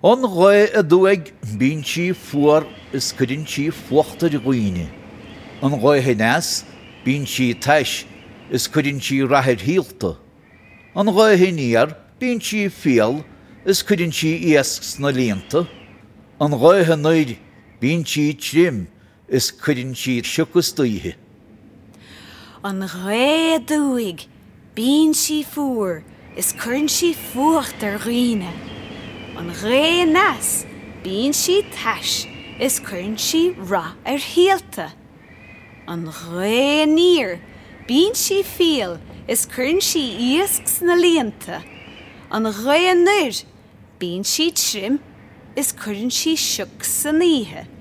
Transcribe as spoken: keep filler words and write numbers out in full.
An roi a dúig bín si fuar is cudin si fuachta de ghuine. An roi henas bín si teis is cudin si rahid hielta. An roi heniar bín si fial is cudin si iasks na lienta. An roi henoid bín si trim is cudin si shukus duihe. An ré dúig, bín si fuair, is curn si fuacht ar riine. An ré nas, bín si teis, is curn si ra ar hielta. An ré nír, bín si fial, is curn si iasks na lienta. An ré nuir, bín si trim, is curn si shuks san ihe.